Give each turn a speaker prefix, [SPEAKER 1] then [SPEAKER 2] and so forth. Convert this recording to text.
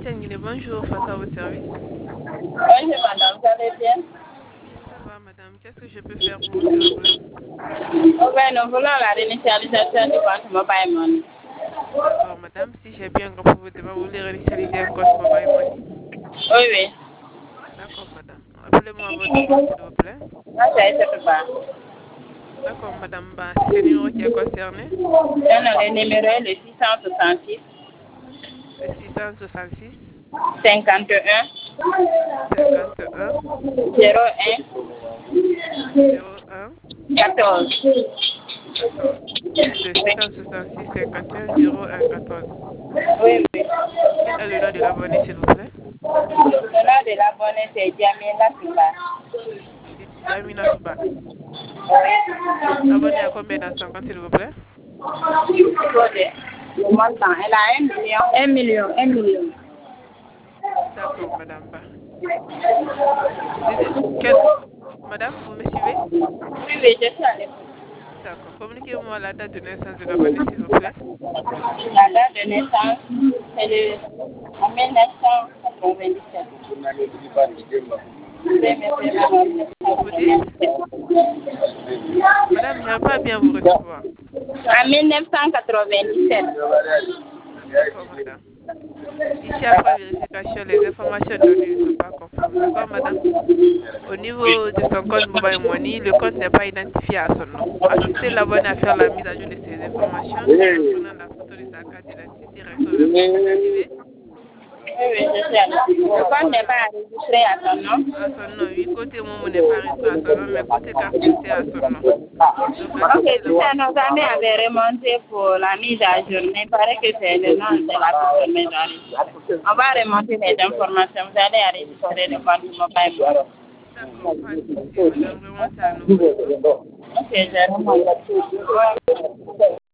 [SPEAKER 1] Guinée, bonjour, face à votre service.
[SPEAKER 2] Bonjour madame, vous allez bien?
[SPEAKER 1] Ça va, madame. Qu'est-ce que je peux faire pour vous, s'il vous plaît?
[SPEAKER 2] Nous voulons la réinitialisation du compte Mobile Money.
[SPEAKER 1] D'accord, madame. Si j'ai bien compris, vous devez vouloir réinitialiser un compte Mobile Money.
[SPEAKER 2] Oui, oui.
[SPEAKER 1] D'accord, madame. Appelez-moi votre nom, s'il vous plaît.
[SPEAKER 2] Moi, je ne sais pas.
[SPEAKER 1] D'accord, madame. Bah, c'est ce numéro qui est concerné.
[SPEAKER 2] Non, le numéro est le 666
[SPEAKER 1] Le 666
[SPEAKER 2] 51
[SPEAKER 1] 51
[SPEAKER 2] 01
[SPEAKER 1] 01
[SPEAKER 2] 14.
[SPEAKER 1] 14. Le 666 51 01 14.
[SPEAKER 2] Oui, oui.
[SPEAKER 1] Quel est le nom de l'abonné, s'il vous plaît?
[SPEAKER 2] Le nom de l'abonné, c'est Jamila Siba.
[SPEAKER 1] Jamina Suba.
[SPEAKER 2] Oui.
[SPEAKER 1] Abonné à combien d'instants, s'il vous plaît?
[SPEAKER 2] Le montant, elle a 1 million. 1 million, 1 million.
[SPEAKER 1] D'accord, madame. Bah. Quel... Madame, vous me suivez?
[SPEAKER 2] Oui, oui, je suis à l'écoute.
[SPEAKER 1] D'accord. Communiquez-moi la date de naissance de l'abonné, s'il vous plaît.
[SPEAKER 2] La date de naissance, c'est en 1997.
[SPEAKER 1] Vous dites? Madame, je n'arrive pas à bien vous recevoir.
[SPEAKER 2] En 1997.
[SPEAKER 1] D'accord, madame. Ici, après vérification, les informations données ne sont pas conformes. D'accord, madame? Au niveau de son compte Mobile Money, le compte n'est pas identifié à son nom. Assistez l'abonné à faire la mise à jour de ses informations en prenant la photo de sa carte d'identité recto verso. Vous arrivez?
[SPEAKER 2] Oui, oui, je suis à l'écoute. Le compte n'est pas enregistré à son nom.
[SPEAKER 1] À son nom, oui. Côté Momo n'est pas enregistré à son nom, mais côté carte d'identité à son nom. Donc,
[SPEAKER 2] Ok,
[SPEAKER 1] assistez
[SPEAKER 2] si c'est nos amis avaient remonté pour la mise à jour, mais il paraît que c'est le nom de la personne mais enregistrée. On va remonter les informations. Vous allez enregistrer le compte mobile.
[SPEAKER 1] D'accord, pas de souci. Madame, remontez à nouveau.
[SPEAKER 2] Ok, je remonte.